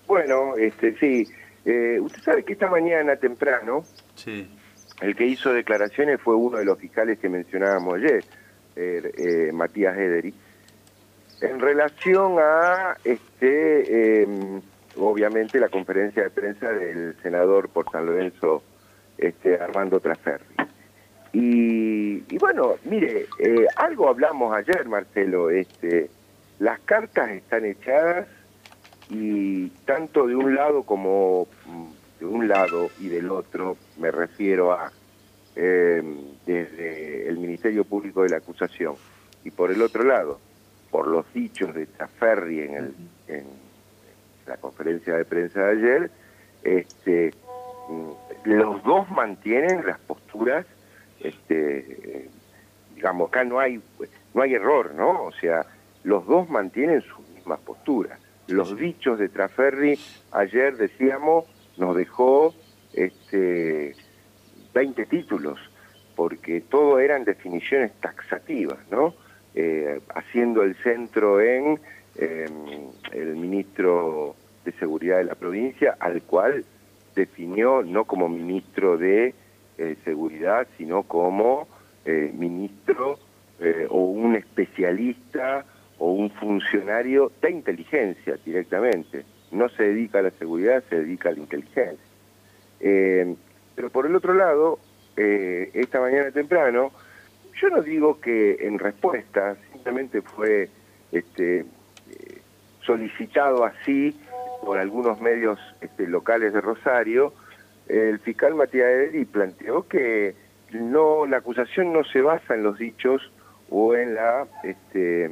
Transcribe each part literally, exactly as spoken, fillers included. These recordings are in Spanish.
Bueno, este, sí. Eh, usted sabe que esta mañana temprano, Sí. el que hizo declaraciones fue uno de los fiscales que mencionábamos ayer, eh, eh, Matías Ederi, en relación a, este, eh, obviamente, la conferencia de prensa del senador por San Lorenzo, este, Armando Traferri. Y, y bueno, mire, eh, algo hablamos ayer, Marcelo, este, las cartas están echadas y tanto de un lado como de un lado y del otro, me refiero a eh, desde el Ministerio Público de la Acusación y por el otro lado, por los dichos de Traferri en, el, en la conferencia de prensa de ayer, este, los dos mantienen las posturas, este, digamos, acá no hay, no hay error, ¿no? O sea, los dos mantienen sus mismas posturas. Los dichos de Traferri ayer, decíamos, nos dejó este, veinte títulos, porque todo eran definiciones taxativas, ¿no? Eh, haciendo el centro en eh, el ministro de Seguridad de la provincia, al cual definió no como ministro de eh, Seguridad, sino como eh, ministro eh, o un especialista o un funcionario de inteligencia directamente. No se dedica a la seguridad, se dedica a la inteligencia. Eh, pero por el otro lado, eh, esta mañana temprano, yo no digo que en respuesta, simplemente fue este, eh, solicitado así por algunos medios este, locales de Rosario, el fiscal Matías Ederi planteó que no, la acusación no se basa en los dichos o en la este,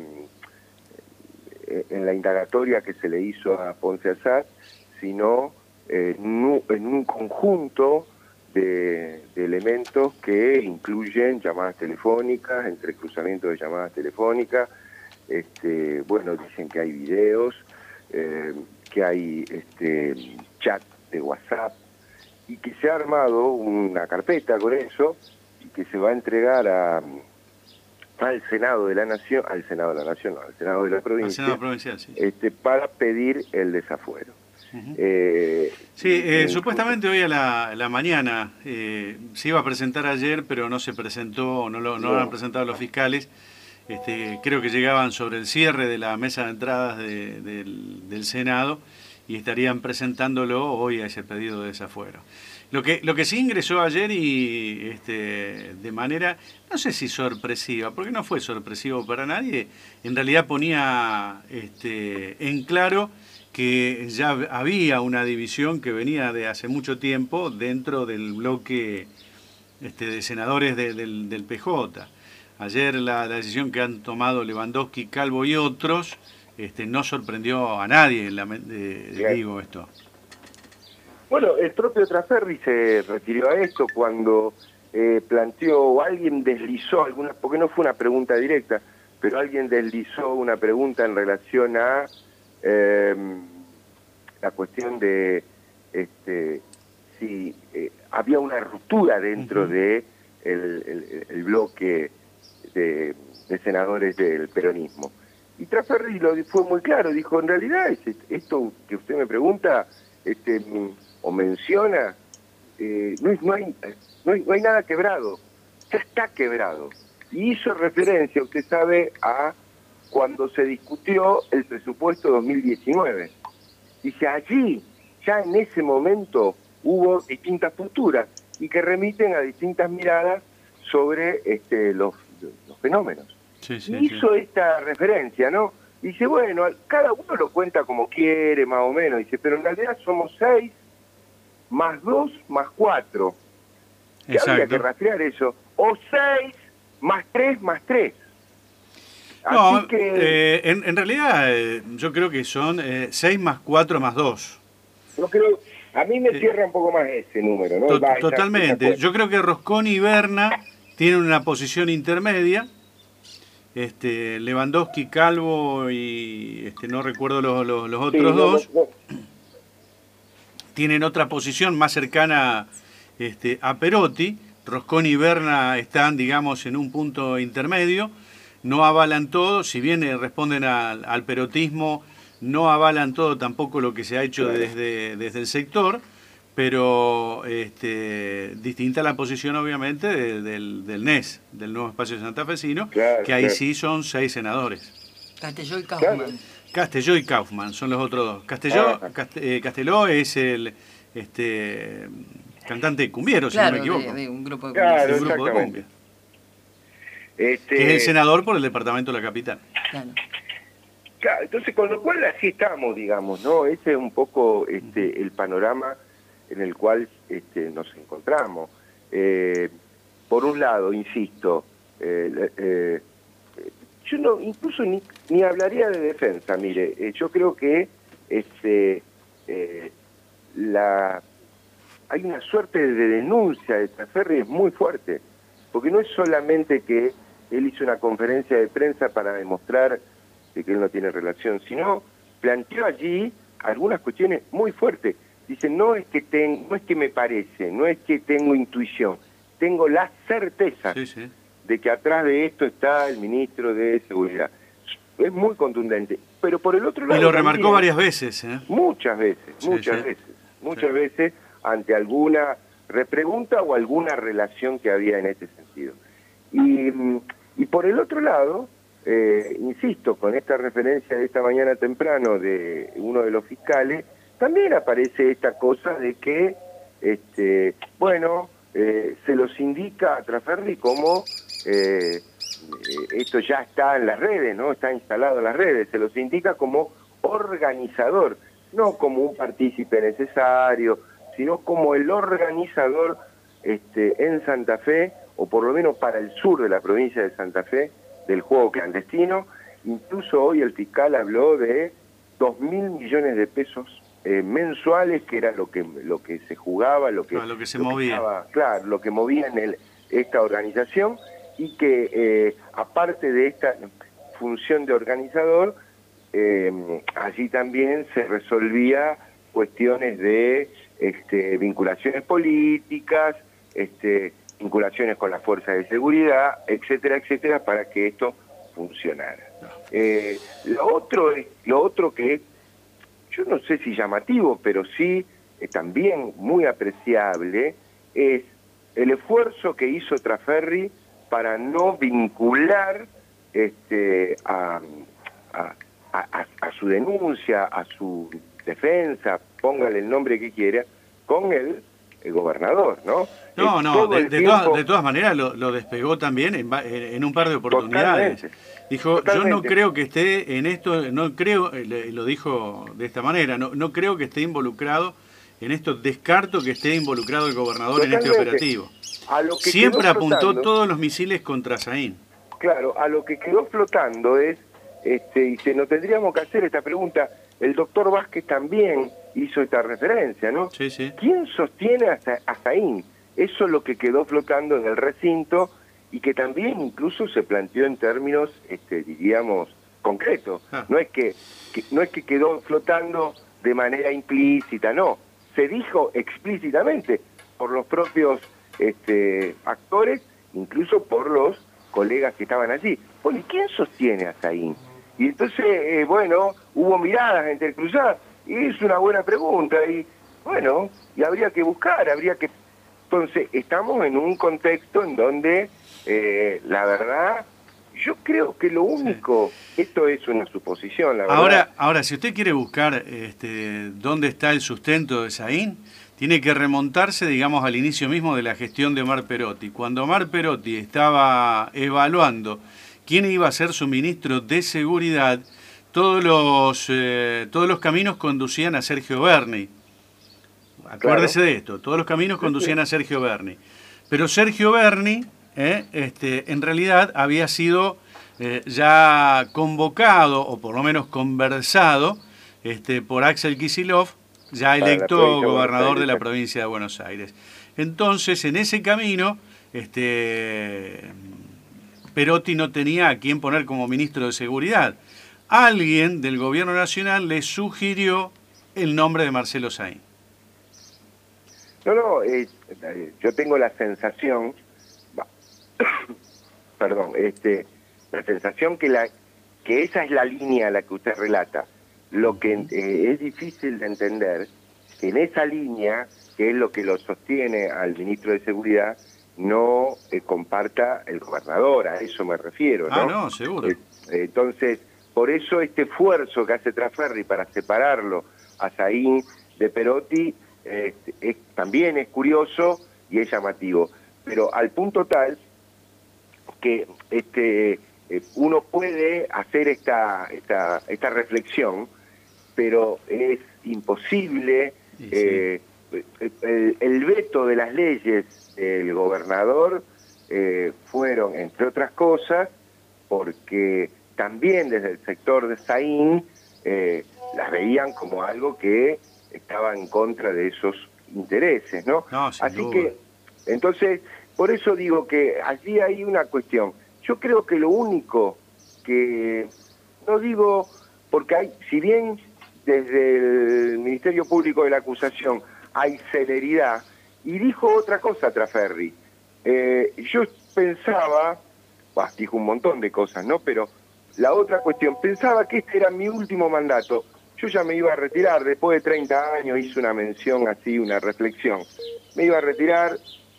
en la indagatoria que se le hizo a Ponce Assad, sino eh, en, en un conjunto de, de elementos que incluyen llamadas telefónicas, entrecruzamiento de llamadas telefónicas, este, bueno, dicen que hay videos, eh, que hay este, chat de WhatsApp, y que se ha armado una carpeta con eso, y que se va a entregar a... al Senado de la Nación, al Senado de la Nación, no, al Senado de la Provincia, al Senado provincial, sí. este, para pedir el desafuero. Uh-huh. eh, sí, eh, supuestamente hoy a la, la mañana eh, se iba a presentar ayer, pero no se presentó, no lo, no lo han presentado los fiscales. Este, creo que llegaban sobre el cierre de la mesa de entradas de, del, del Senado y estarían presentándolo hoy a ese pedido de desafuero. Lo que, lo que sí ingresó ayer y este, de manera, no sé si sorpresiva, porque no fue sorpresivo para nadie, en realidad ponía este, en claro que ya había una división que venía de hace mucho tiempo dentro del bloque este, de senadores de, del, del P J. Ayer la, la decisión que han tomado Lewandowski, Calvo y otros este, no sorprendió a nadie, la, eh, digo esto. Bueno, el propio Traferri se refirió a esto cuando eh, planteó, o alguien deslizó alguna, porque no fue una pregunta directa, pero alguien deslizó una pregunta en relación a eh, la cuestión de este, si eh, había una ruptura dentro uh-huh. de el, el, el bloque de, de senadores del peronismo. Y Traferri lo fue muy claro, dijo, en realidad, es, esto que usted me pregunta este, o menciona, eh, no, es, no, hay, no, hay, no hay nada quebrado, ya está quebrado. Y hizo referencia, usted sabe, a cuando se discutió el presupuesto dos mil diecinueve. Dice, allí, ya en ese momento, hubo distintas posturas y que remiten a distintas miradas sobre este, los, los fenómenos. Sí, sí, y hizo sí. esta referencia, ¿no? Dice, bueno, cada uno lo cuenta como quiere, más o menos. Dice, pero en realidad somos seis, más dos, más cuatro. Que habría que rastrear eso. O seis, más tres, más tres. No, Así que... eh, en, en realidad eh, yo creo que son eh, seis más cuatro más dos. Yo creo, a mí me cierra eh, un poco más ese número, ¿no? To Va, totalmente. Esa, yo creo que Rosconi y Berna tienen una posición intermedia. Este, Lewandowski, Calvo y este, no recuerdo los, los, los otros sí, dos. No, no, no. Tienen otra posición más cercana este, a Perotti. Rosconi y Berna están, digamos, en un punto intermedio. No avalan todo, si bien eh, responden al, al perotismo, no avalan todo tampoco lo que se ha hecho claro. desde, desde el sector, pero este, distinta la posición obviamente de, del, del N E S, del Nuevo Espacio Santafesino, claro, que ahí claro. sí son seis senadores. Castelló y Kaufmann. Claro. Castelló y Kaufmann son los otros dos. Castelló, ah. Cast, eh, Castelló es el este, cantante cumbiero, claro, si no me equivoco. De, de un grupo de cumbia. Claro, un grupo de cumbia. Este... Que es el senador por el departamento de la capital. Claro. Claro, entonces, con lo cual así estamos, digamos, ¿no? Ese es un poco este, el panorama en el cual este, nos encontramos. Eh, por un lado, insisto, eh, eh, yo no, incluso ni, ni hablaría de defensa, mire, eh, yo creo que este, eh, la, hay una suerte de denuncia de Traferri es muy fuerte, porque no es solamente que él hizo una conferencia de prensa para demostrar de que él no tiene relación, sino planteó allí algunas cuestiones muy fuertes. Dice, no es que ten, no es que me parece, no es que tengo intuición, tengo la certeza sí, sí. de que atrás de esto está el ministro de Seguridad. Es muy contundente. Pero por el otro lado... Y lo remarcó también, varias veces. ¿eh? Muchas veces, sí, muchas sí. veces. Muchas sí. veces ante alguna repregunta o alguna relación que había en este sentido. Y, y por el otro lado, eh, insisto, con esta referencia de esta mañana temprano de uno de los fiscales, también aparece esta cosa de que, este, bueno, eh, se los indica a Traferri como, eh, esto ya está en las redes, ¿no? Está instalado en las redes, se los indica como organizador, no como un partícipe necesario, sino como el organizador este, en Santa Fe, o por lo menos para el sur de la provincia de Santa Fe, del juego clandestino. Incluso hoy el fiscal habló de dos mil millones de pesos Eh, mensuales, que era lo que lo que se jugaba, lo que, ah, lo que se lo movía. Que estaba, claro, lo que movía en el, esta organización, y que eh, aparte de esta función de organizador, eh, allí también se resolvía cuestiones de este, vinculaciones políticas, este, vinculaciones con las fuerzas de seguridad, etcétera, etcétera, para que esto funcionara. Eh, lo otro, lo otro que yo no sé si llamativo, pero sí eh, también muy apreciable, es el esfuerzo que hizo Traferri para no vincular este, a, a, a, a su denuncia, a su defensa, póngale el nombre que quiera, con el, el gobernador, ¿no? No, no, de, de, tiempo... todas, de todas maneras lo, lo despegó también en, en un par de oportunidades. Totalmente. Dijo, Totalmente. yo no creo que esté en esto, no creo, lo dijo de esta manera, no, no creo que esté involucrado en esto, descarto que esté involucrado el gobernador Totalmente. en este operativo. A lo que Siempre apuntó flotando, todos los misiles contra Saín. Claro, a lo que quedó flotando es, este, y se nos tendríamos que hacer esta pregunta, el doctor Vázquez también hizo esta referencia, ¿no? Sí, sí. ¿Quién sostiene a, a Saín? Eso es lo que quedó flotando en el recinto, y que también incluso se planteó en términos, este, diríamos, concretos. Ah. No es que, que no es que quedó flotando de manera implícita, no. Se dijo explícitamente por los propios este, actores, incluso por los colegas que estaban allí. Bueno, ¿y quién sostiene a Saín? Y entonces, eh, bueno, hubo miradas entrecruzadas, y es una buena pregunta, y bueno, y habría que buscar, habría que... Entonces, estamos en un contexto en donde, eh, la verdad, yo creo que lo único, sí. esto es una suposición, la verdad. Ahora, ahora si usted quiere buscar este, dónde está el sustento de Saín, tiene que remontarse, digamos, al inicio mismo de la gestión de Omar Perotti. Cuando Omar Perotti estaba evaluando quién iba a ser su ministro de Seguridad, todos los, eh, todos los caminos conducían a Sergio Berni. Acuérdese claro. de esto, todos los caminos conducían a Sergio Berni. Pero Sergio Berni, eh, este, en realidad, había sido eh, ya convocado, o por lo menos conversado, este, por Axel Kicillof, ya electo gobernador de la provincia de Buenos Aires. Entonces, en ese camino, este, Perotti no tenía a quién poner como ministro de Seguridad. Alguien del gobierno nacional le sugirió el nombre de Marcelo Saín. No, no, eh, yo tengo la sensación, perdón, este, la sensación que la que esa es la línea a la que usted relata. Lo que eh, es difícil de entender, que en esa línea, que es lo que lo sostiene al ministro de Seguridad, no eh, comparta el gobernador, a eso me refiero, ¿no? Ah, no, seguro. Eh, entonces, por eso este esfuerzo que hace Traferri para separarlo a Zain de Perotti eh, es, también es curioso y es llamativo, pero al punto tal que este eh, uno puede hacer esta, esta, esta reflexión, pero es imposible. Sí, eh, sí. el, el veto de las leyes del gobernador eh, fueron, entre otras cosas, porque también desde el sector de Zain eh, las veían como algo que estaba en contra de esos intereses, ¿no? No, sin Así duda. que, entonces, por eso digo que allí hay una cuestión. Yo creo que lo único que, no digo, porque hay, si bien desde el Ministerio Público de la Acusación hay celeridad, y dijo otra cosa Traferri. Eh, yo pensaba, bah, dijo un montón de cosas, ¿no? Pero la otra cuestión, pensaba que este era mi último mandato. Yo ya me iba a retirar, después de treinta años hice una mención así, una reflexión. Me iba a retirar,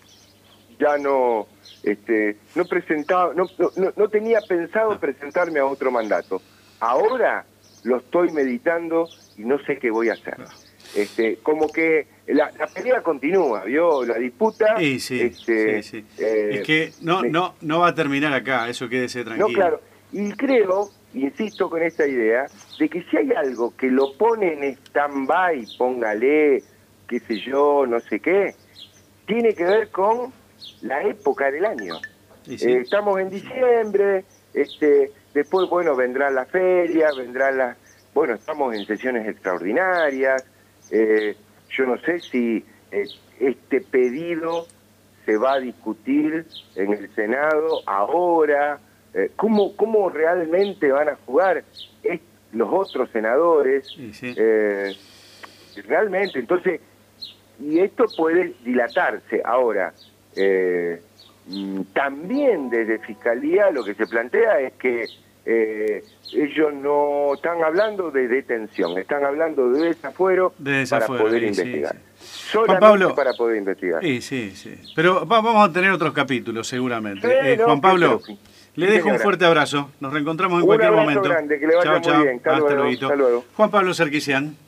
ya no, este, no presentaba, no, no, no tenía pensado presentarme a otro mandato. Ahora lo estoy meditando y no sé qué voy a hacer. Este, como que la, la pelea continúa, ¿vio? La disputa. Sí, sí, este, sí, sí. Eh, es que no, me, no, no va a terminar acá, eso quédese tranquilo. No, claro. Y creo, insisto con esta idea, de que si hay algo que lo pone en stand-by, póngale, qué sé yo, no sé qué, tiene que ver con la época del año. Sí, sí. Eh, estamos en diciembre, este, después, bueno, vendrá la feria, vendrá la... Bueno, estamos en sesiones extraordinarias. Eh, yo no sé si eh, este pedido se va a discutir en el Senado ahora. Eh, ¿cómo, ¿Cómo realmente van a jugar es, los otros senadores? Sí, sí. Eh, realmente, entonces, y esto puede dilatarse. Ahora, eh, también desde Fiscalía lo que se plantea es que eh, ellos no están hablando de detención, están hablando de desafuero, de desafuero para poder sí, investigar. Sí, sí. Solamente Juan Pablo, para poder investigar. Sí, sí, sí. Pero va, vamos a tener otros capítulos seguramente. Sí, eh, no, Juan Pablo, sí, le sí, dejo señora. un fuerte abrazo. Nos reencontramos en Un cualquier abrazo momento. grande, que le vaya chao, muy chao. bien. Hasta Hasta luego, luego. hasta luego. Juan Pablo Sarkisian.